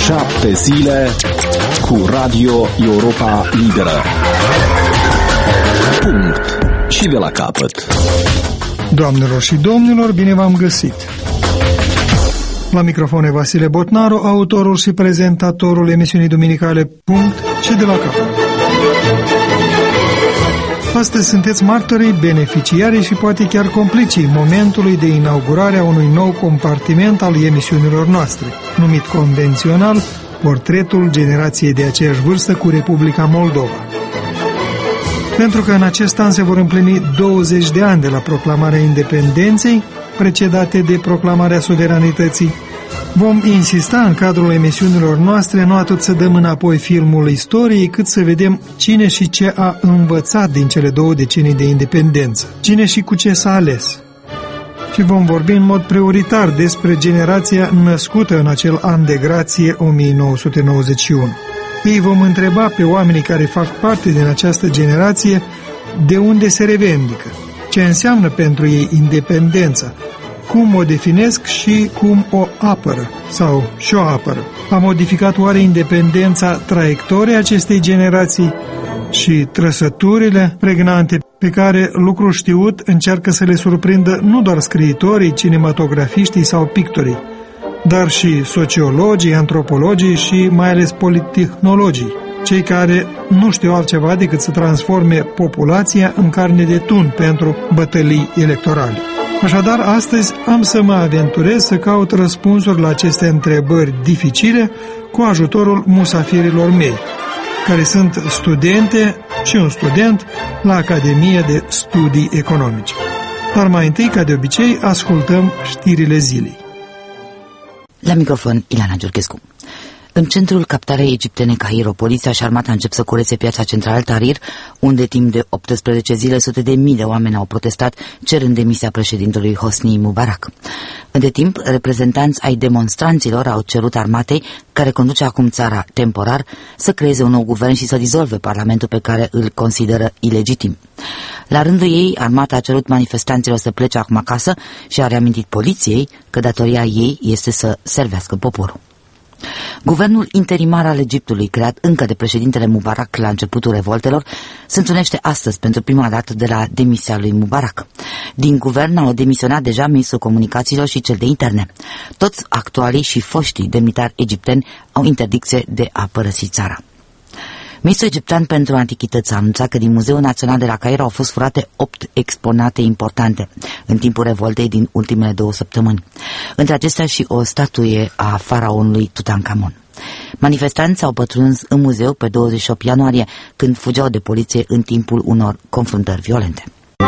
7 zile cu Radio Europa Liberă. Punct. Și de la capăt. Doamnelor și domnilor, bine v-am găsit! La microfon e Vasile Botnaru, autorul și prezentatorul emisiunii duminicale Punct și de la capăt. Astăzi sunteți martorii, beneficiarii și poate chiar complicii momentului de inaugurare a unui nou compartiment al emisiunilor noastre, numit convențional Portretul generației de aceeași vârstă cu Republica Moldova. Pentru că în acest an se vor împlini 20 de ani de la proclamarea independenței, precedate de proclamarea suveranității, vom insista în cadrul emisiunilor noastre nu atât să dăm înapoi filmul istoriei, cât să vedem cine și ce a învățat din cele 2 decenii de independență, cine și cu ce s-a ales. Și vom vorbi în mod prioritar despre generația născută în acel an de grație 1991. Îi vom întreba pe oamenii care fac parte din această generație de unde se revendică, ce înseamnă pentru ei independența, cum o definesc și cum o apără sau și-o apără. A modificat oare independența traiectoria acestei generații și trăsăturile pregnante pe care, lucru știut, încearcă să le surprindă nu doar scriitorii, cinematografiștii sau pictorii, dar și sociologii, antropologii și mai ales politehnologii, cei care nu știu altceva decât să transforme populația în carne de tun pentru bătălii electorale. Așadar, astăzi am să mă aventurez să caut răspunsuri la aceste întrebări dificile cu ajutorul musafirilor mei, care sunt studente și un student la Academia de Studii Economice. Dar mai întâi, ca de obicei, ascultăm știrile zilei. La microfon, Ileana Giurchescu. În centrul capitalei egiptene Cairo, poliția și armata încep să curețe piața centrală Tahrir, unde timp de 18 zile sute de mii de oameni au protestat cerând demisia președintelui Hosni Mubarak. Între timp, reprezentanți ai demonstranților au cerut armatei, care conduce acum țara temporar, să creeze un nou guvern și să dizolve parlamentul pe care îl consideră ilegitim. La rândul ei, armata a cerut manifestanților să plece acum acasă și a reamintit poliției că datoria ei este să servească poporul. Guvernul interimar al Egiptului, creat încă de președintele Mubarak la începutul revoltelor, se întâlnește astăzi pentru prima dată de la demisia lui Mubarak. Din guvern au demisionat deja ministrul comunicațiilor și cel de interne. Toți actualii și foștii demnitari egipteni au interdicție de a părăsi țara. Ministrul egiptean pentru antichități a anunțat că din Muzeul Național de la Cairo au fost furate 8 exponate importante în timpul revoltei din ultimele 2 săptămâni. Între acestea și o statuie a faraonului Tutankhamon. Manifestanții au pătruns în muzeu pe 28 ianuarie, când fugeau de poliție în timpul unor confruntări violente.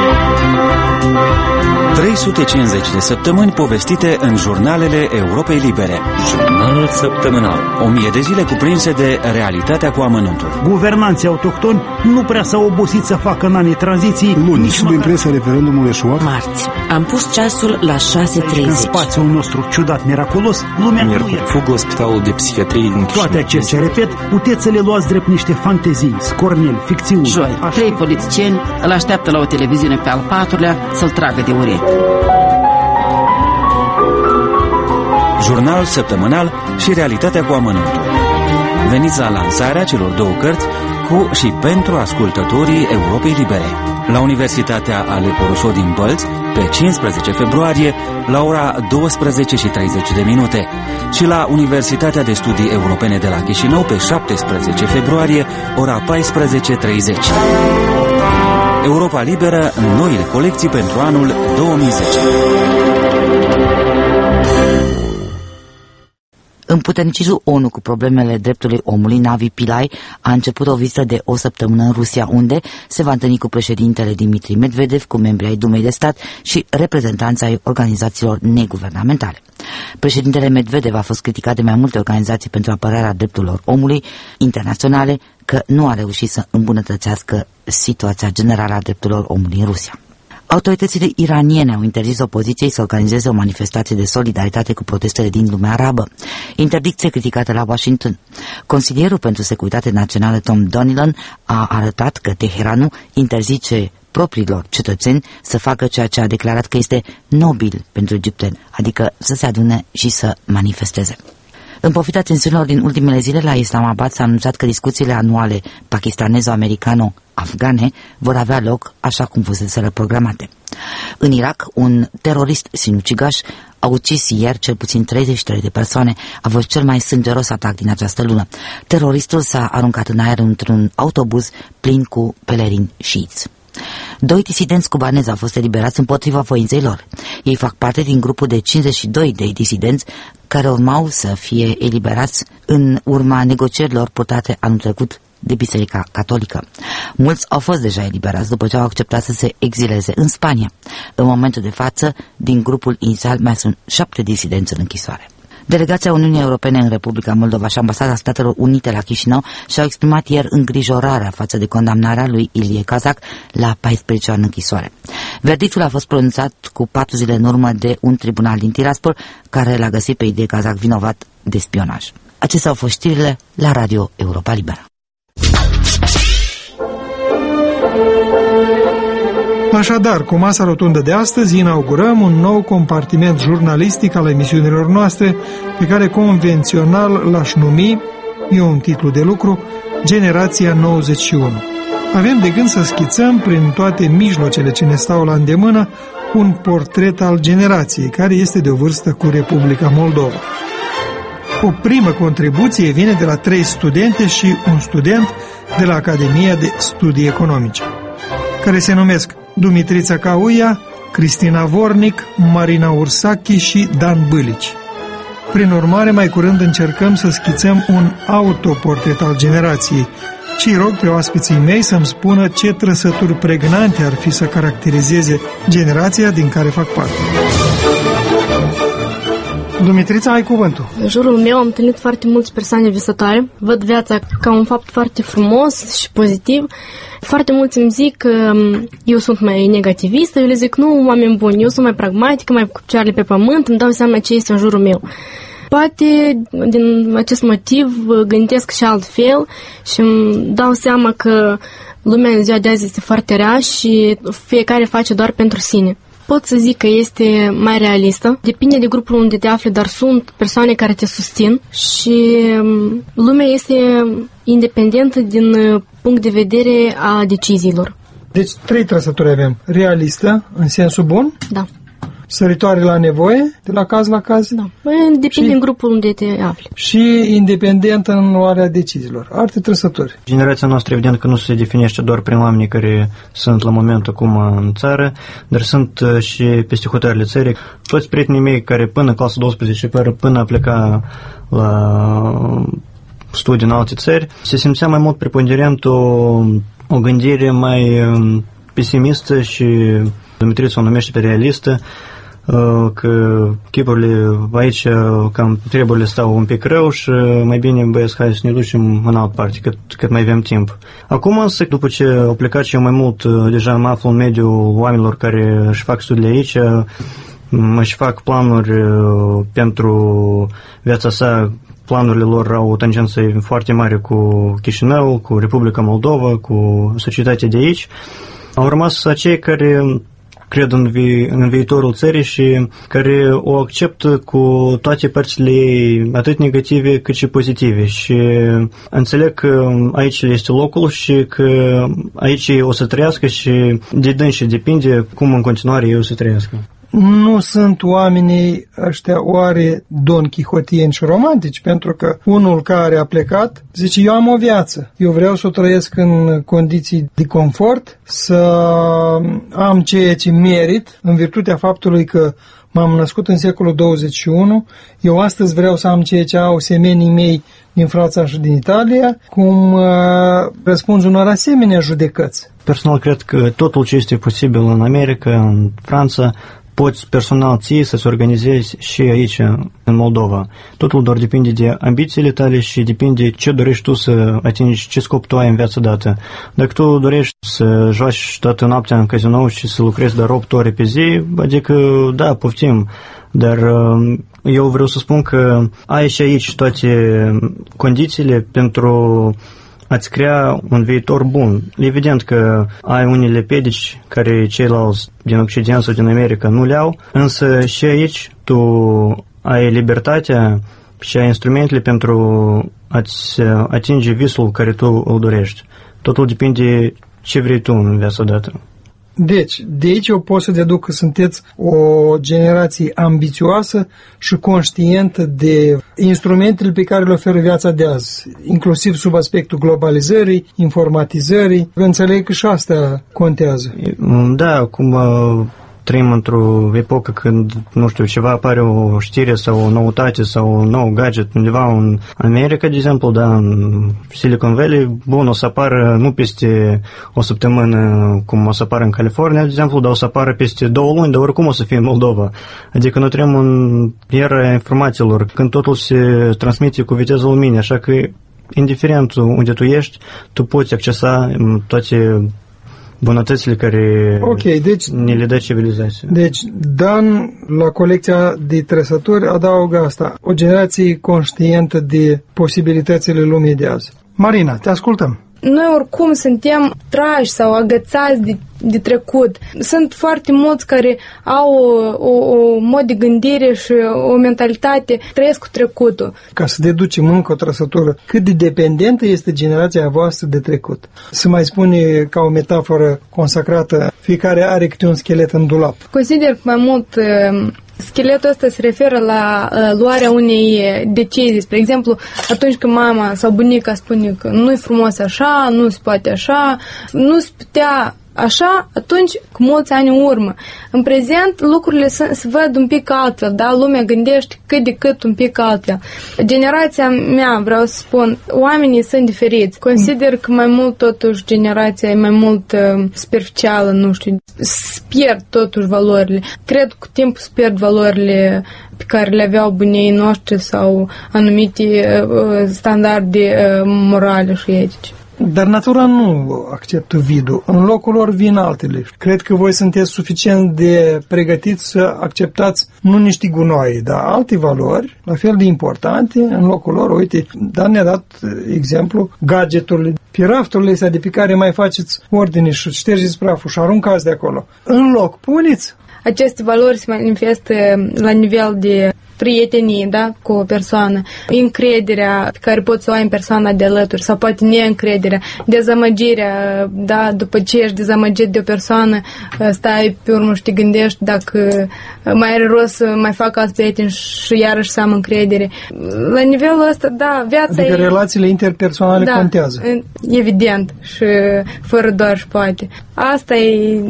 350 de săptămâni povestite în jurnalele Europei Libere. Jurnal săptămânal. 1000 de zile cuprinse de realitatea cu amănuntul. Guvernanții autohtoni nu prea s-au obosit să facă în anii tranziții. Luni, sub impresia referendumului eșuat. Marți. Am pus ceasul la 6:30. În spațiul nostru ciudat, miraculos, lumea nu e. Fugă spitalul de psihiatrie din Chișinău. Toate acestea, repet, puteți să le luați drept niște fantezii, scorneli, ficțiuni. Joi, 3 polițieni îl așteaptă la o televiziune pe al 4-lea să-l tragă de urechi. Jurnal săptămânal și realitatea cu amănuntul. Veniți la lansarea celor 2 cărți cu și pentru ascultătorii Europei Libere. La Universitatea Alepo Roșu din Bălți, pe 15 februarie, la ora 12:30 și la Universitatea de Studii Europene de la Chișinău, pe 17 februarie, ora 14:30. Europa Liberă, noile colecții pentru anul 2010. Împuternicizul ONU cu problemele drepturilor omului, Navi Pillay, a început o vizită de o săptămână în Rusia, unde se va întâlni cu președintele Dmitri Medvedev, cu membrii ai Dumei de Stat și reprezentanții ai organizațiilor neguvernamentale. Președintele Medvedev a fost criticat de mai multe organizații pentru apărarea drepturilor omului internaționale că nu a reușit să îmbunătățească situația generală a drepturilor omului în Rusia. Autoritățile iraniene au interzis opoziției să organizeze o manifestație de solidaritate cu protestele din lumea arabă, interdicție criticată la Washington. Consilierul pentru Securitate Națională Tom Donilon a arătat că Teheranul interzice propriilor cetățeni să facă ceea ce a declarat că este nobil pentru egipteni, adică să se adune și să manifesteze. În pofida tensiunilor din ultimele zile, la Islamabad s-a anunțat că discuțiile anuale pakistanezo-americano-afgane vor avea loc așa cum fuseseră programate. În Irak, un terorist sinucigaș a ucis ieri cel puțin 33 de persoane. A fost cel mai sângeros atac din această lună. Teroristul s-a aruncat în aer într-un autobuz plin cu pelerini șiiți. 2 disidenți cubanezi au fost eliberați împotriva voinței lor. Ei fac parte din grupul de 52 de disidenți care urmau să fie eliberați în urma negocierilor purtate anul trecut de Biserica Catolică. Mulți au fost deja eliberați după ce au acceptat să se exileze în Spania. În momentul de față, din grupul inițial mai sunt 7 disidenți în închisoare. Delegația Uniunii Europene în Republica Moldova și Ambasada Statelor Unite la Chișinău și-au exprimat ieri îngrijorarea față de condamnarea lui Ilie Kazak la 14 ani în închisoare. Verdictul a fost pronunțat cu 4 zile în urmă de un tribunal din Tiraspol, care l-a găsit pe Ilie Kazak vinovat de spionaj. Acestea au fost știrile la Radio Europa Liberă. Așadar, cu masa rotundă de astăzi inaugurăm un nou compartiment jurnalistic al emisiunilor noastre, pe care convențional l-aș numi, e un titlu de lucru, Generația 91. Avem de gând să schițăm prin toate mijloacele ce ne stau la îndemână un portret al generației, care este de o vârstă cu Republica Moldova. O primă contribuție vine de la 3 studente și un student de la Academia de Studii Economice, care se numesc Dumitrița Cauia, Cristina Vornic, Marina Ursachi și Dan Bâlici. Prin urmare, mai curând încercăm să schițăm un autoportret al generației și îi rog pe oaspeții mei să-mi spună ce trăsături pregnante ar fi să caracterizeze generația din care fac parte. Dumitrița, ai cuvântul. În jurul meu am întâlnit foarte mulți persoane visătoare. Văd viața ca un fapt foarte frumos și pozitiv. Foarte mulți îmi zic că eu sunt mai negativistă, eu le zic nu, oameni buni, eu sunt mai pragmatică, mai cu picioarele pe pământ, îmi dau seama ce este în jurul meu. Poate din acest motiv gândesc și altfel și îmi dau seama că lumea în ziua de azi este foarte rea și fiecare face doar pentru sine. Pot să zic că este mai realistă, depinde de grupul unde te afli, dar sunt persoane care te susțin și lumea este independentă din punct de vedere a deciziilor. Deci 3 trăsături avem. Realistă, în sensul bun. Da. Săritoare la nevoie, de la caz la caz. Da. Depinde în grupul unde te afli. Și independentă în luarea deciziilor. Alte trăsături. Generația noastră, evident, că nu se definește doar prin oamenii care sunt la momentul acum în țară, dar sunt și peste hotările țării. Toți prietenii mei care până clasa 12, până a pleca la studii în alte țări, se simțea mai mult preponderent o gândire mai pesimistă și Dumitrița o numește pe realistă, că chipurile aici, cam treburile stau un pic rău și mai bine, băieți, hai să ne ducem în altă parte, cât mai avem timp. Acum însă, după ce au plecat și eu mai mult, deja mă aflu în mediul oamenilor care își fac studiile aici, își fac planuri pentru viața sa. Planurile lor au o tangență foarte mare cu Chișinău, cu Republica Moldova, cu societatea de aici. Au rămas acei care cred în viitorul țării și care o acceptă cu toate părțile ei, atât negative cât și pozitive. Și înțeleg că aici este locul și că aici o să trăiască și de dânsi depinde cum în continuare ei o să trăiască. Nu sunt oamenii ăștia oare Don Chihotieni și romantici, pentru că unul care a plecat zice, eu am o viață, eu vreau să o trăiesc în condiții de confort, să am ceea ce merit, în virtutea faptului că m-am născut în secolul 21, eu astăzi vreau să am ceea ce au semenii mei din Franța și din Italia, cum răspunzi unor asemenea judecăți. Personal cred că totul ce este posibil în America, în Franța, poți personal ție să-ți organizezi și aici, în Moldova. Totul doar depinde de ambițiile tale și depinde ce dorești tu să atingi, ce scop tu ai în viața dată. Dacă tu dorești să joaci toată noaptea în cazinou și să lucrezi doar 8 ore pe zi, adică, da, poftim. Dar eu vreau să spun că ai și aici toate condițiile pentru a-ți crea un viitor bun. Evident că ai unele pedici care ceilalți din Occident sau din America nu le au, însă și aici tu ai libertatea și ai instrumentele pentru a-ți atinge visul care tu îl dorești. Totul depinde ce vrei tu în viața dată. Deci, de aici eu pot să deduc că sunteți o generație ambițioasă și conștientă de instrumentele pe care le oferă viața de azi, inclusiv sub aspectul globalizării, informatizării. Înțeleg că și asta contează. Da, cum trăim într-o epocă când, nu știu, ceva apare o știre sau o noutate sau un nou gadget undeva în America, de exemplu, da, în Silicon Valley, bun, o să apară nu peste o săptămână cum o să apară în California, de exemplu, dar o să apară peste 2 luni, dar oricum o să fie în Moldova. Adică noi trăim în era informațiilor, când totul se transmite cu viteză luminii, așa că indiferent unde tu ești, tu poți accesa toate bunătățile care ne le dă civilizația. Deci, Dan, la colecția de trăsături, adaugă asta, o generație conștientă de posibilitățile lumii de azi. Marina, te ascultăm. Noi oricum suntem trași sau agățați de trecut. Sunt foarte mulți care au o mod de gândire și o mentalitate, trăiesc cu trecutul. Ca să deducem încă o trăsătură, cât de dependentă este generația voastră de trecut? Se mai spune ca o metaforă consacrată, fiecare are câte un schelet în dulap. Consider că mai mult scheletul ăsta se referă la luarea unei decizii. Spre exemplu, atunci când mama sau bunica spune că nu-i frumos așa, nu se poate așa, nu se putea așa, atunci, cu mulți ani în urmă. În prezent, lucrurile se văd un pic altfel, da? Lumea gândește cât de cât un pic altfel. Generația mea, vreau să spun, oamenii sunt diferiți. Consider că mai mult, totuși, generația e mai mult superficială, nu știu, se pierd totuși valorile. Cred că cu timpul se pierd valorile pe care le aveau bunii noștri sau anumite standarde morale și etice. Dar natura nu acceptă vidul. În locul lor vin altele. Cred că voi sunteți suficient de pregătiți să acceptați nu niște gunoaie, dar alte valori, la fel de importante, în locul lor. Uite, Dan ne-a dat exemplu, gadgeturile, pe rafturile astea de pe care mai faceți ordine și ștergeți praful și aruncați de acolo. În loc, puneți! Aceste valori se manifestă la nivel de prietenie, da, cu o persoană, încrederea pe care poți să o ai în persoana de alături sau poate neîncrederea, dezamăgirea, da, după ce ești dezamăgit de o persoană, stai pe urmă și te gândești dacă mai are rost să mai fac alți prieteni și iarăși să am încredere. La nivelul ăsta, da, viața adică relațiile interpersonale contează. Evident și fără doar și poate. Asta e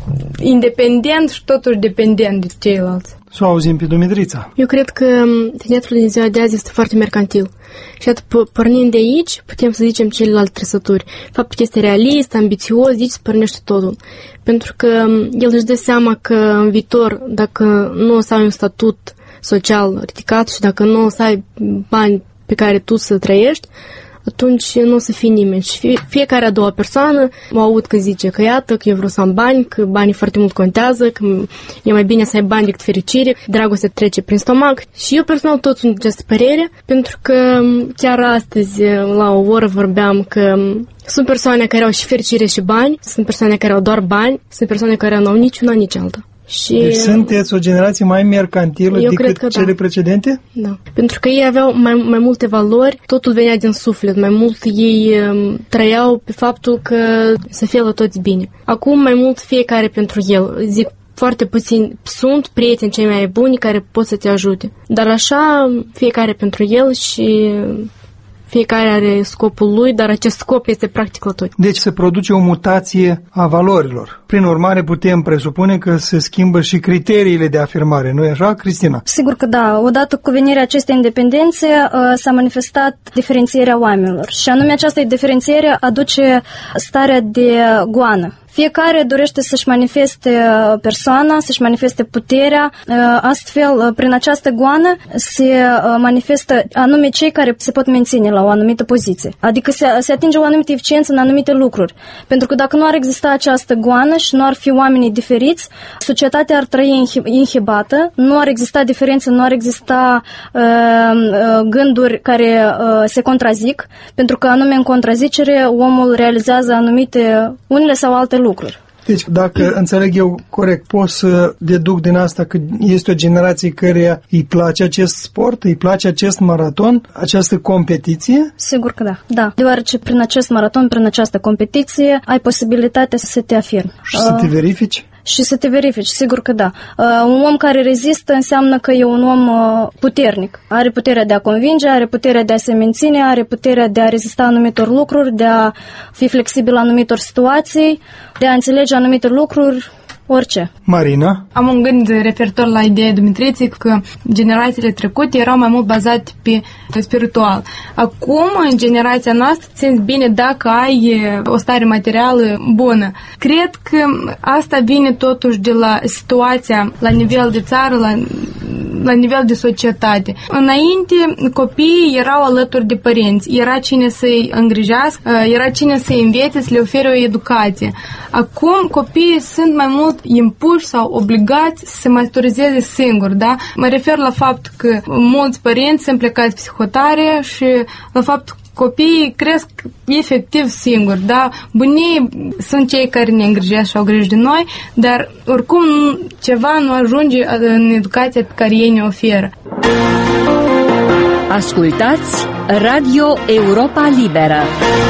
independent și totuși dependent de ceilalți. Să o auzim pe Dumitrița. Eu cred că tineretul din ziua de azi este foarte mercantil. Și atât pornind de aici, putem să zicem celelalte trăsături. Faptul că este realist, ambițios, de aici se pornește totul. Pentru că el își dă seama că în viitor, dacă nu o să ai un statut social ridicat și dacă nu o să ai bani pe care tu să trăiești, atunci nu o să fie nimeni. Și fiecare a doua persoană mă aud că zice că iată, că eu vreau să am bani, că banii foarte mult contează, că e mai bine să ai bani decât fericire, dragostea trece prin stomac. Și eu personal tot sunt această părere, pentru că chiar astăzi la o oră vorbeam că sunt persoane care au și fericire și bani, sunt persoane care au doar bani, sunt persoane care nu au niciuna, nici alta. Și deci sunteți o generație mai mercantilă decât cele precedente? Da. Pentru că ei aveau mai multe valori, totul venea din suflet, mai mult ei trăiau pe faptul că să fie la toți bine. Acum mai mult fiecare pentru el. Zic, foarte puțini sunt prieteni cei mai buni care pot să te ajute. Dar așa, fiecare pentru el și fiecare are scopul lui, dar acest scop este practic la toți. Deci se produce o mutație a valorilor. Prin urmare, putem presupune că se schimbă și criteriile de afirmare. Nu e așa, Cristina? Sigur că da. Odată cu venirea acestei independențe s-a manifestat diferențierea oamenilor. Și anume această diferențiere aduce starea de goană. Fiecare dorește să-și manifeste persoana, să-și manifeste puterea, astfel, prin această goană se manifestă anume cei care se pot menține la o anumită poziție. Adică se atinge o anumită eficiență în anumite lucruri. Pentru că dacă nu ar exista această goană și nu ar fi oamenii diferiți, societatea ar trăi inhibată, nu ar exista diferențe, nu ar exista gânduri care se contrazic, pentru că anume în contrazicere omul realizează unele sau alte lucruri. Deci, dacă înțeleg eu corect, pot să deduc din asta că este o generație căreia îi place acest sport, îi place acest maraton, această competiție? Sigur că da. Da, deoarece prin acest maraton, prin această competiție, ai posibilitatea să te afirmi. Și să te verifici? Și să te verifici, sigur că da. Un om care rezistă înseamnă că e un om puternic. Are puterea de a convinge, are puterea de a se menține, are puterea de a rezista anumitor lucruri, de a fi flexibil la anumitor situații, de a înțelege anumite lucruri, orice. Marina? Am un gând referitor la ideea Dumitriței că generațiile trecute erau mai mult bazate pe spiritual. Acum, în generația noastră, țin bine dacă ai o stare materială bună. Cred că asta vine totuși de la situația la nivel de țară, la nivel de societate. Înainte, copiii erau alături de părinți. Era cine să-i îngrijească, era cine să-i învețe, să le ofere o educație. Acum, copiii sunt mai mult impuși sau obligați să se maturizeze singuri, da? Mă refer la faptul că mulți părinți sunt plecați psihotare și la faptul că copiii cresc efectiv singuri, da? Bunii sunt cei care ne îngrijesc și au grijă de noi, dar oricum ceva nu ajunge în educația pe care ei ne oferă. Ascultați Radio Europa Liberă.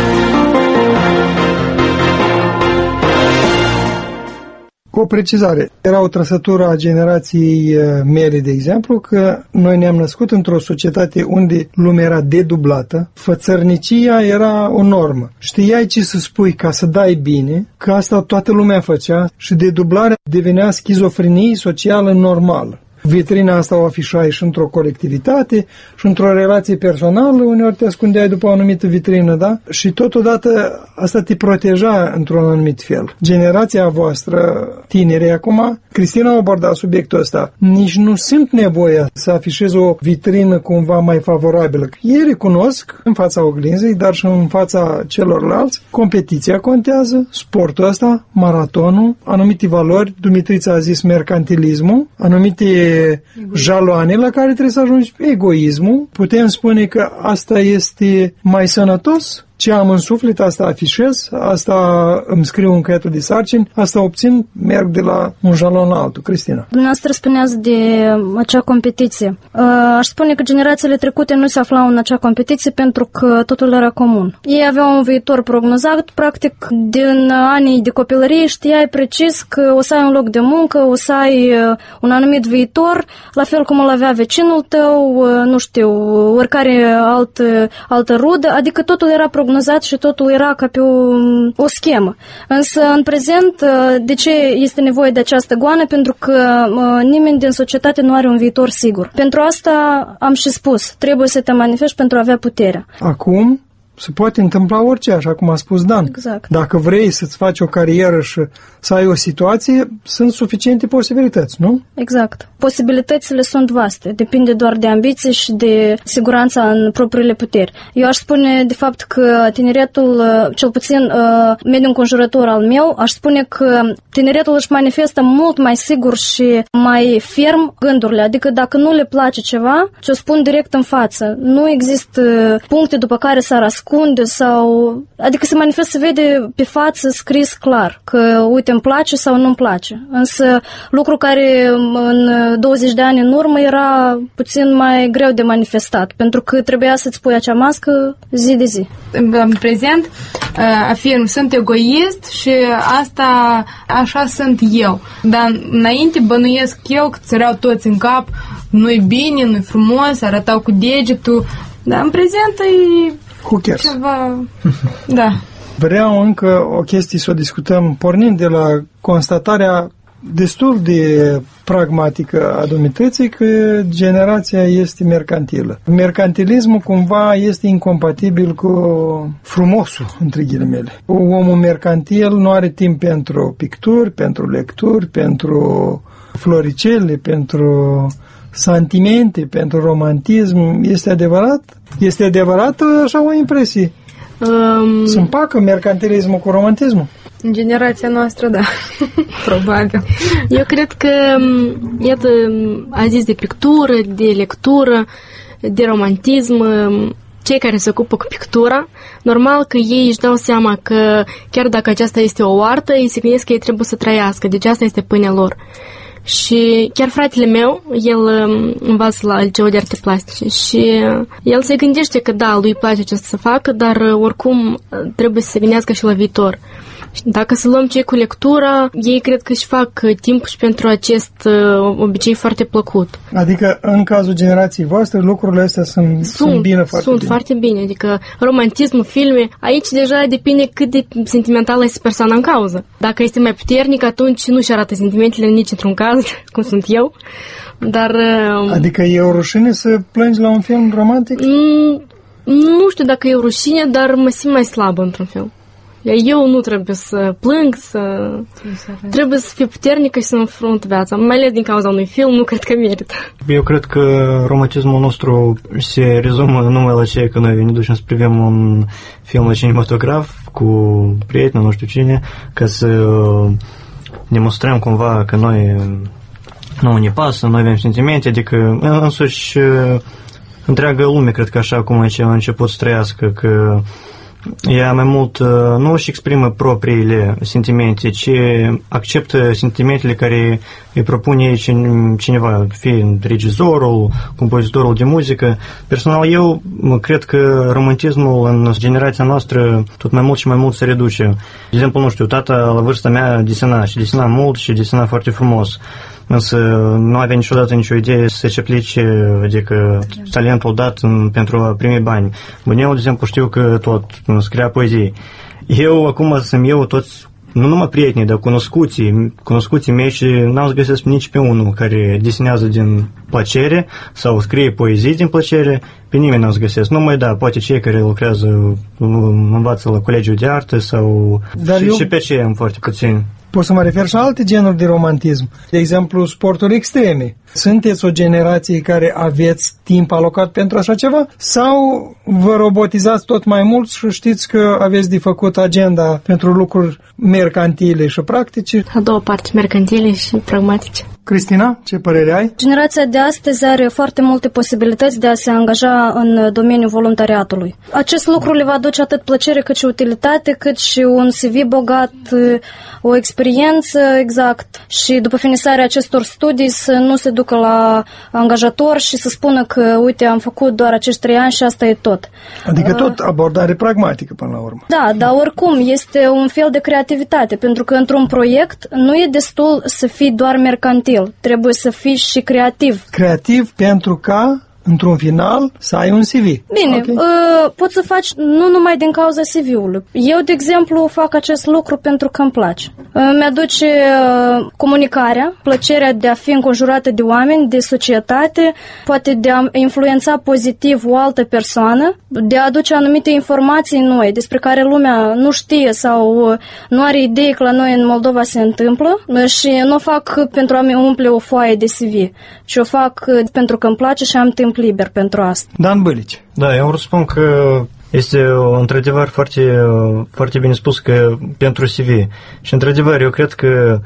Cu o precizare, era o trăsătură a generației mele, de exemplu, că noi ne-am născut într-o societate unde lumea era dedublată, fățărnicia era o normă. Știai ce să spui ca să dai bine, că asta toată lumea făcea și dedublarea devenea schizofrenie socială normală. Vitrina asta o afișai și într-o colectivitate și într-o relație personală, uneori te ascundeai după o anumită vitrină, da? Și totodată asta te proteja într-un anumit fel. Generația voastră, tinerii acum, Cristina a abordat subiectul ăsta, nici nu simt nevoia să afișeze o vitrină cumva mai favorabilă. Ei recunosc în fața oglinzii, dar și în fața celorlalți, competiția contează, sportul ăsta, maratonul, anumite valori, Dumitrița a zis mercantilismul, anumite jaloane la care trebuie să ajungi, egoismul. Putem spune că asta este mai sănătos? Ce am în suflet, asta afișez, asta îmi scriu în caietul de sarcini, asta obțin, merg de la un jalon la altul. Cristina. Dumneavoastră spuneați de acea competiție. Aș spune că generațiile trecute nu se aflau în acea competiție pentru că totul era comun. Ei aveau un viitor prognozat, practic, din anii de copilărie știai precis că o să ai un loc de muncă, o să ai un anumit viitor, la fel cum îl avea vecinul tău, nu știu, oricare altă rudă, adică totul era prognozat și totul era ca pe o schemă. Însă, în prezent, de ce este nevoie de această goană? Pentru că nimeni din societate nu are un viitor sigur. Pentru asta am și spus, trebuie să te manifesti pentru a avea puterea. Acum se poate întâmpla orice, așa cum a spus Dan. Exact. Dacă vrei să-ți faci o carieră și să ai o situație, sunt suficiente posibilități, nu? Exact. Posibilitățile sunt vaste. Depinde doar de ambiție și de siguranța în propriile puteri. Eu aș spune, de fapt, că tineretul, cel puțin mediul înconjurător al meu, aș spune că tineretul își manifestă mult mai sigur și mai ferm gândurile. Adică dacă nu le place ceva, ți-o spun direct în față. Nu există puncte după care s-ar ascunde sau... Adică se manifestă, se vede pe față scris clar că, uite, îmi place sau nu-mi place. Însă lucru care în 20 de ani în urmă era puțin mai greu de manifestat, pentru că trebuia să-ți pui acea mască zi de zi. În prezent afirm, sunt egoist și asta așa sunt eu. Dar înainte bănuiesc eu că țăreau toți în cap, nu-i bine, nu-i frumos, arătau cu degetul, dar în prezent e ceva... Da. Vreau încă o chestie să o discutăm, pornind de la constatarea destul de pragmatică a Dumitriței că generația este mercantilă. Mercantilismul cumva este incompatibil cu frumosul, între ghilimele. Omul mercantil nu are timp pentru picturi, pentru lecturi, pentru floricele, pentru sentimente, pentru romantism. Este adevărat? Este adevărat așa o impresie? Se împacă mercantilismul cu romantismul? În generația noastră, da. Probabil. Eu cred că, iată, a zis de pictură, de lectură, de romantism. cei care se ocupă cu pictura, normal că ei își dau seama că chiar dacă aceasta este o artă, ei se gândesc că ei trebuie să trăiască, deci asta este pâinea lor. Și chiar fratele meu, el învață la liceu de arte plastice și el se gândește că da, lui place ce să facă, dar oricum trebuie să se gândească și la viitor. Dacă să luăm cei cu lectura, ei cred că își fac timp și pentru acest obicei foarte plăcut. Adică în cazul generației voastre lucrurile astea sunt bine foarte bine. Sunt foarte bine, adică romantismul, filme, aici deja depinde cât de sentimentală este persoana în cauză. Dacă este mai puternic, atunci nu-și arată sentimentele nici într-un caz, cum sunt eu, dar... Adică e o rușine să plângi la un film romantic? Nu știu dacă e o rușine, dar mă simt mai slabă într-un fel. Eu nu trebuie să plâng, trebuie să fiu puternică și să înfrunt viața. Mai ales din cauza unui film, nu cred că merită. Eu cred că romantismul nostru se rezumă numai la ce că noi ne ducem să privim un film la cinematograf cu prieteni, nu știu cine, ca să demonstrăm cumva că noi nu ne pasă, noi avem sentimente, adică însuși întreaga lume, cred că așa cum a început să trăiască, că ea mai mult nu își exprimă propriile sentimente, ci acceptă sentimentele care îi propune cineva, fie regizorul, compozitorul de muzică. Personal, eu cred că romantismul în generația noastră tot mai mult și mai mult se reduce. De exemplu, nu știu, tata la vârsta mea desena mult și desena foarte frumos. Însă nu avea niciodată nicio idee să se aplice, adică talentul dat pentru a primi bani. Eu, de exemplu, știu că tot scria poezii. Eu acum sunt toți, nu numai prietenii, dar cunoscuții mei și n-am să găsesc nici pe unul care desenează din plăcere sau scrie poezii din plăcere, pe nimeni n-am să găsesc. Numai, da, poate cei care lucrează, învață la colegiul de artă sau... Și pe cei am foarte puțin. Pot să mă refer și la alte genuri de romantism. De exemplu, sporturi extreme. Sunteți o generație care aveți timp alocat pentru așa ceva? Sau vă robotizați tot mai mult și știți că aveți de făcut agenda pentru lucruri mercantile și practice? A doua parte, mercantile și pragmatice. Cristina, ce părere ai? Generația de astăzi are foarte multe posibilități de a se angaja în domeniul voluntariatului. Acest lucru le va aduce atât plăcere cât și utilitate, cât și un CV bogat, o experiență exact și după finisarea acestor studii să nu se ducă la angajator și să spună că uite, am făcut doar acești 3 ani și asta e tot. Adică tot abordare pragmatică până la urmă. Da, dar oricum este un fel de creativitate, pentru că într-un proiect nu e destul să fii doar mercantil, trebuie să fii și creativ. Creativ pentru ca într-un final să ai un CV. Bine, okay. Poți să faci nu numai din cauza CV-ului. Eu, de exemplu, fac acest lucru pentru că îmi place. Mi-aduce comunicarea, plăcerea de a fi înconjurată de oameni, de societate, poate de a influența pozitiv o altă persoană, de a aduce anumite informații noi despre care lumea nu știe sau nu are idee că la noi în Moldova se întâmplă și nu o fac pentru a-mi umple o foaie de CV, ci o fac pentru că îmi place și am timp liber pentru asta. Dan Bălici. Da, eu îmi spun că este într-adevăr foarte, foarte bine spus că pentru CV. Și într-adevăr, eu cred că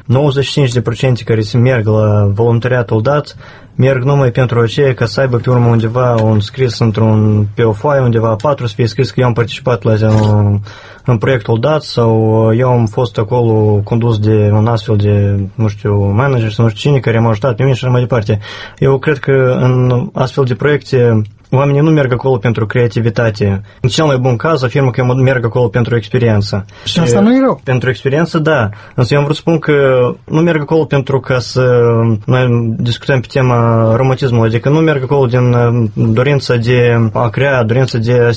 95% care se merg la voluntariatul dat merg numai pentru aceea ca să aibă pe urmă undeva un scris pe o foaie, undeva A4 să fie scris că eu am participat la în proiectul dat sau eu am fost acolo condus de un astfel de, nu știu, manager sau nu știu cine care m-a ajutat pe mine și așa mai departe. Eu cred că în astfel de proiecte oamenii nu merg acolo pentru creativitate. În cel mai bun caz afirmă că merg acolo pentru experiență. Și asta nu e rău. Pentru experiență, da. Însă eu am vrut să spun că nu merg acolo pentru ca să noi discutăm pe tema romantismului, adică nu merg acolo din dorința de a crea, dorința de a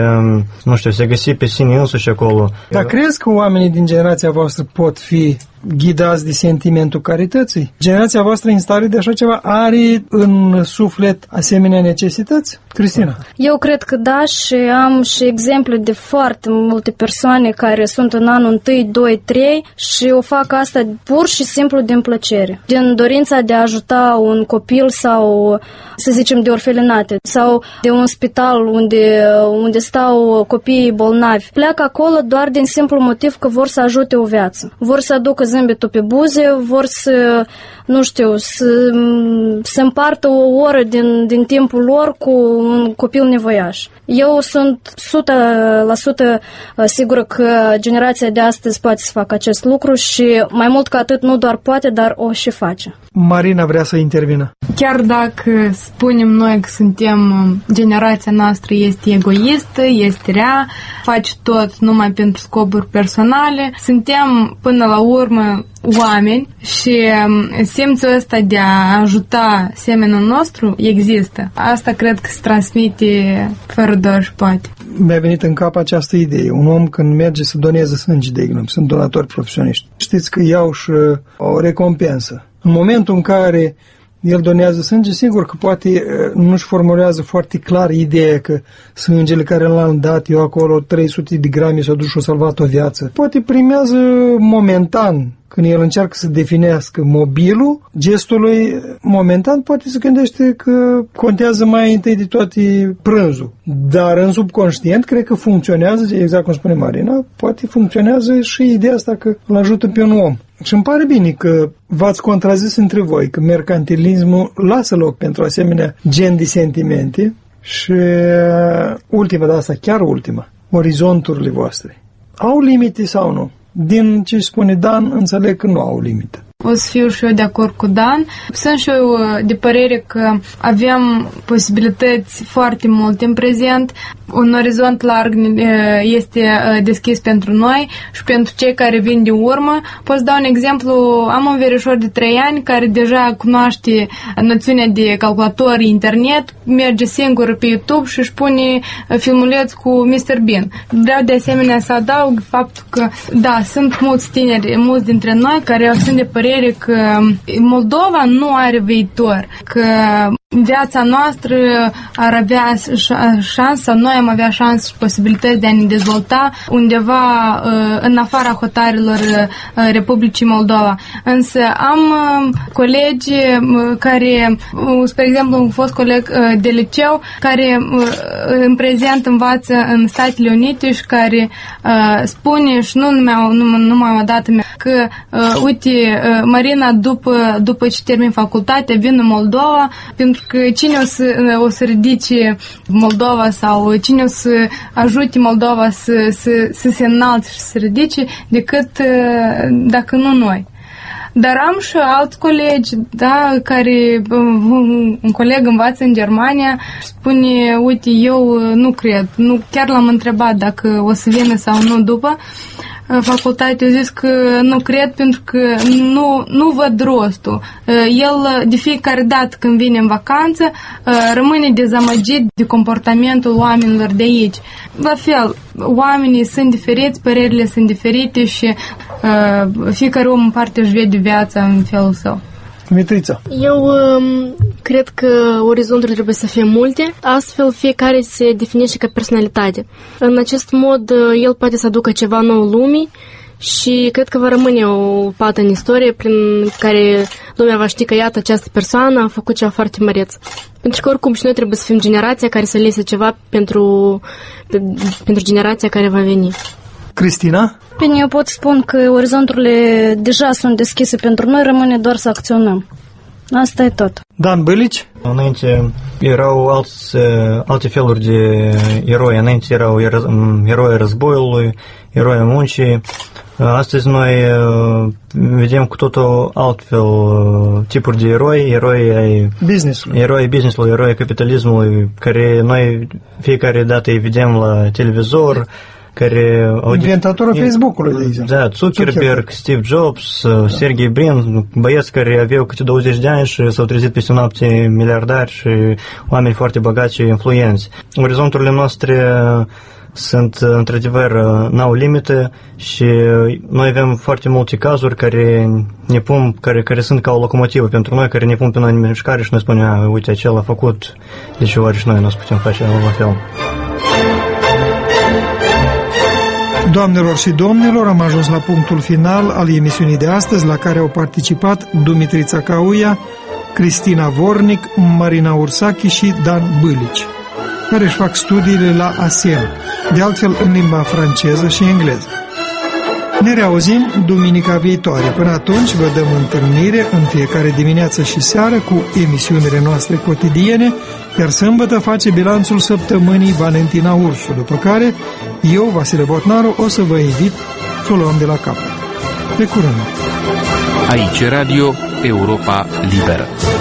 se găsi pe sine însuși acolo. Dar crezi că oamenii din generația voastră pot fi ghidați de sentimentul carității? Generația voastră în stare de așa ceva are în suflet asemenea necesități? Cristina? Eu cred că da și am și exemple de foarte multe persoane care sunt în anul 1, 2, 3 și o fac asta pur și simplu din plăcere. Din dorința de a ajuta un copil sau, să zicem, de orfelinate sau de un spital unde stau copiii bolnavi. Pleacă acolo doar din simplu motiv că vor să ajute o viață. Vor să aducă zâmbetul pe buze, vor să, nu știu, să împartă o oră din timpul lor cu un copil nevoiaș. Eu sunt 100% sigură că generația de astăzi poate să facă acest lucru și mai mult ca atât nu doar poate, dar o și face. Marina vrea să intervină. Chiar dacă spunem noi că generația noastră este egoistă, este rea, face tot numai pentru scopuri personale, suntem până la urmă oameni și simțul ăsta de a ajuta semenul nostru există. Asta cred că se transmite fără doar și poate. Mi-a venit în cap această idee. Un om când merge să doneze sânge, de exemplu, sunt donatori profesioniști. Știți că iau și o recompensă. În momentul în care el donează sânge, sigur că poate nu-și formulează foarte clar ideea că sângele care l-am dat eu acolo, 300 de grame, s-a dus și a salvat o viață. Poate primează momentan, când el încearcă să definească mobilul gestului, momentan poate se gândește că contează mai întâi de toate prânzul. Dar în subconștient, cred că funcționează, exact cum spune Marina, poate funcționează și ideea asta că îl ajută pe un om. Și îmi pare bine că v-ați contrazis între voi, că mercantilismul lasă loc pentru asemenea gen de sentimente și ultima, de asta chiar ultima, orizonturile voastre. Au limite sau nu? Din ce spune Dan, înțeleg că nu au limită. O să fiu și eu de acord cu Dan. Sunt și eu de părere că avem posibilități foarte multe în prezent. Un orizont larg este deschis pentru noi și pentru cei care vin de urmă. Pot să dau un exemplu. Am un verișor de 3 ani care deja cunoaște noțiunea de calculator internet, merge singur pe YouTube și își pune filmuleț cu Mr. Bean. Vreau de asemenea să adaug faptul că, da, sunt mulți tineri, mulți dintre noi care sunt de părere că Moldova nu are viitor, că viața noastră ar avea șansa, noi am avea șanse și posibilități de a ne dezvolta undeva în afara hotarelor Republicii Moldova. Însă am colegi care, spre exemplu, un fost coleg de liceu care în prezent învață în Statele Unite și care spune, și nu m-au dat că uite, Marina, după ce termin facultatea, vin în Moldova, pentru că cine o să ridice Moldova sau cine o să ajute Moldova să se înalte și să se ridice, decât dacă nu noi. Dar am și alți colegi, da, care un coleg învață în Germania și spune, uite, eu nu cred, chiar l-am întrebat dacă o să vină sau nu după facultate, a zis că nu cred pentru că nu văd rostul. El de fiecare dată când vine în vacanță rămâne dezamăgit de comportamentul oamenilor de aici. La fel, oamenii sunt diferiți, părerile sunt diferite și fiecare om în parte își vede viața în felul său. Mitrița. Eu cred că orizonturile trebuie să fie multe, astfel fiecare se definește ca personalitate. În acest mod, el poate să aducă ceva nou lumii și cred că va rămâne o pată în istorie prin care lumea va ști că, iată, această persoană a făcut ceva foarte măreț. Pentru că, oricum, și noi trebuie să fim generația care să lese ceva pentru generația care va veni. Cristina? Bine, eu pot spun că orizonturile deja sunt deschise pentru noi, rămâne doar să acționăm. Asta e tot. Dan Bălici? Înainte erau alte feluri de eroi. Înainte erau eroi războiului, eroi muncii. Astăzi noi vedem cu totul altfel tipuri de eroi ai business-ului, eroi ai capitalismului, care noi fiecare dată îi vedem la televizor, care inventatorul Facebook-ului, de exemplu. Da, Zuckerberg, Steve Jobs, Sergey Brin, băieți care aveau câte 20 de ani și s-au trezit peste noapte miliardari și oameni foarte bogați și influenți. Orizonturile noastre sunt, într-adevăr, n-au limite și noi avem foarte multe cazuri care ne pun, care sunt ca o locomotivă pentru noi, care ne pun pe noi în mișcare și noi spunem, uite, acela a făcut, deci ori și noi nu o să putem face la fel. Doamnelor și domnilor, am ajuns la punctul final al emisiunii de astăzi, la care au participat Dumitrița Cauia, Cristina Vornic, Marina Ursachi și Dan Bălici, care își fac studiile la ASEM, de altfel în limba franceză și engleză. Ne reauzim duminica viitoare. Până atunci vă dăm întâlnire în fiecare dimineață și seară cu emisiunile noastre cotidiene, iar sâmbătă face bilanțul săptămânii Valentina Ursu, după care eu, Vasile Botnaru, o să vă invit să o luăm de la capăt. Pe curând! Aici Radio Europa Liberă.